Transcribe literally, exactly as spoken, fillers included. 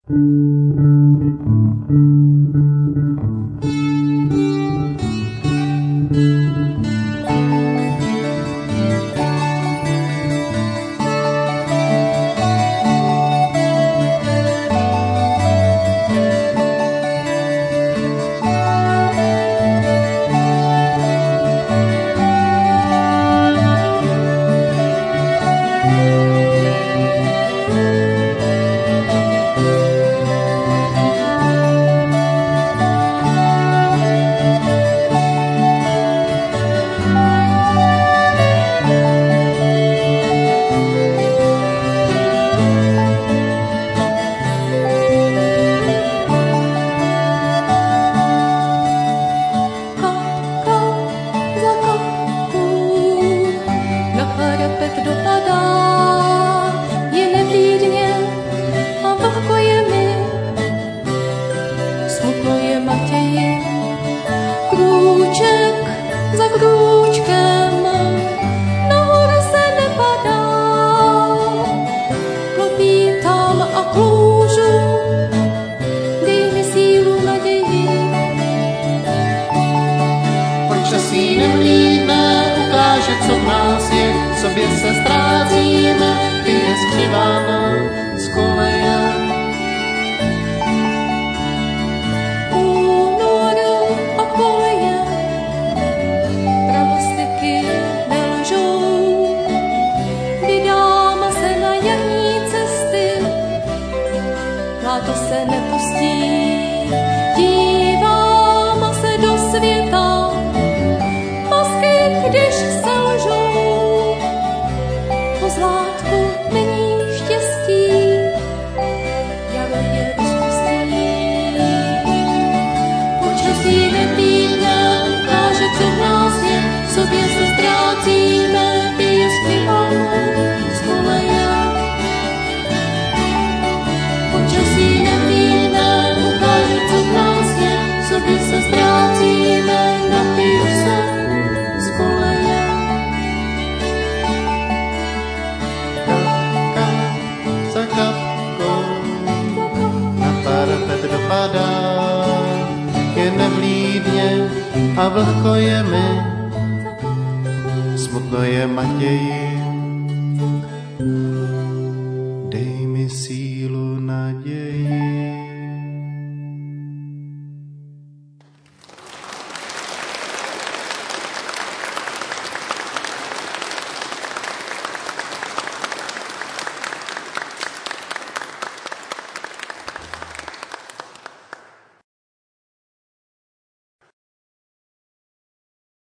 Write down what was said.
Sobě se ztrácíme, ty je skřivána z koleje. Února a koleje, pravostyky nelžou. Vydáme se na jarní cesty, léto se nepustí. Díváme se do světa, masky, když se lžou. Zlátku není štěstí, jaro je rozpustí. Počasí nevídne, ukáže, co v nás je, v sobě se ztrácíme, ty je zpíváme z koleje. Počasí nevídne, ukáže, co v nás je, v sobě se ztrácíme, napiju se z koleje. Dopadá, je nevlídně a vlhko je mi, smutno je Matěji, dej mi si